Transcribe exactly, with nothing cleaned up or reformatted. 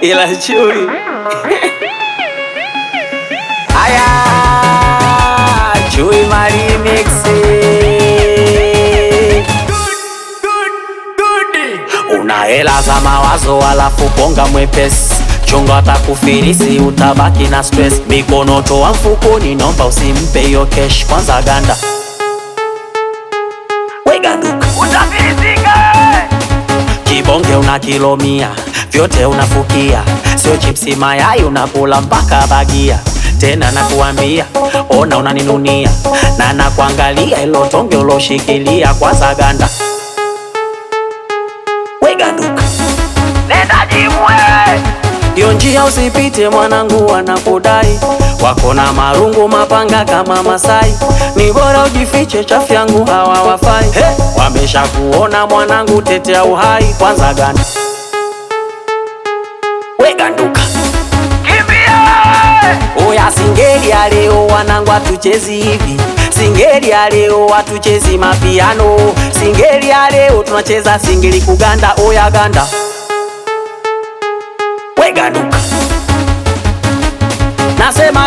ila chui. Aya, chui Marimix. Una hela za mawazo alafu bonga mwepesi, chunga atakufilisi utabaki na stress. Mikono toa mfukoni, nomba usimpe hiyo cash, kwanza ganda weganduka utafilisika. Kibonge una kilomia, vyote unafukia, sio chipsi mayai unakula mpaka bagia. Tena nakuambia, ona unaninunia, na nakuangalia ilo tonge uloshikilia, kwanza ganda weganduka nenda jimwe. Yo njia usipite mwanangu wanakudai, wako na marungu mapanga kama Masai, ni bora ujifiche chafu yangu hawa wafai. Hey, wamesha kuona mwanangu tetea uhai, kwanza ganda weganduka kimbia. Oya singeli ya leo wanangu atuchezi hivi, singeli ya leo watuchezi mapiano, singeli ya leo tunacheza singeli kuganda. Oya ganda weganduka nasema